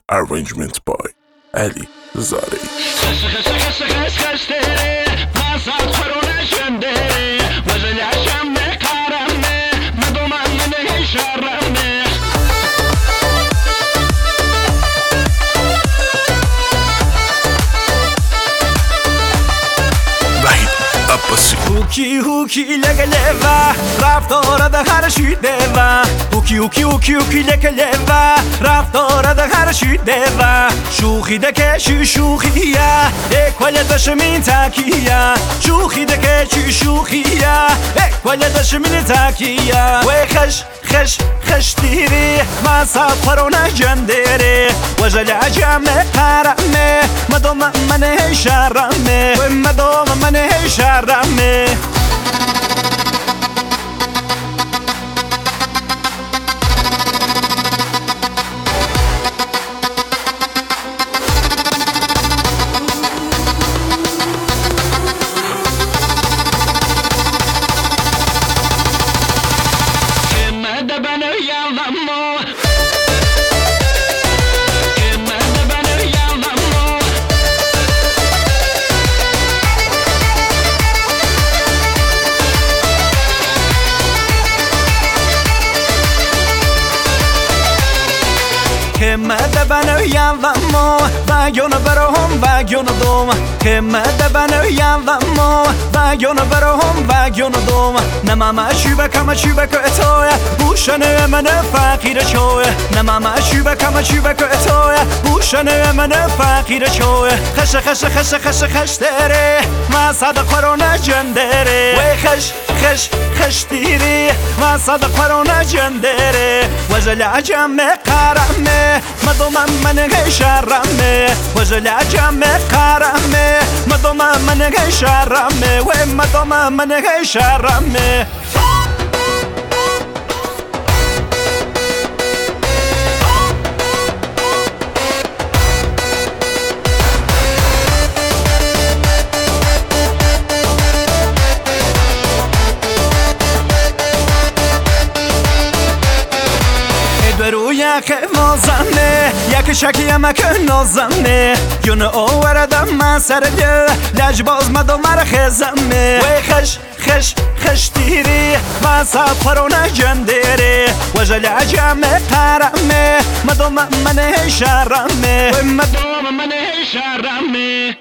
Arrangements by Ali Zari. هوکی هوکی لگه لوا رفتار ده هر شیده و هوکی هوکی هوکی هوکی لگه لوا رفتار ده هر شیده و شوخی ده که چی شوخیه اکوال دشمین تکیه شوخی ده که چی شوخیه اکوال دشمین تکیه و خش دیری ما سفرونه جندری وجل عجمه قرمه مدوم منه شرمه و مدوم منه شرمه که مده بنو یلمو بگون برهم بگون دوم که مده بنو یلمو بگون برهم بگون دوم نمام شیبکم شیبک اتوه بوشن من فقیر چوه نمام شیبکم شیبک اتوه بوشن من فقیر چوه خش دره ما صد قرون جندره و خش دیری ما صد قرون جندره وزل عجم قرمه مدوم من شرمه وزل عجم قرمه مدوم من شرمه و مدوم من شرمه رویک نازنه یک شکیم که نازنه یون آوردم من سر دل لجباز مدو مرخزمه و خش دیری من سفرونه جندره وجل عجم قرمه مدو من شرمه و مدو من شرمه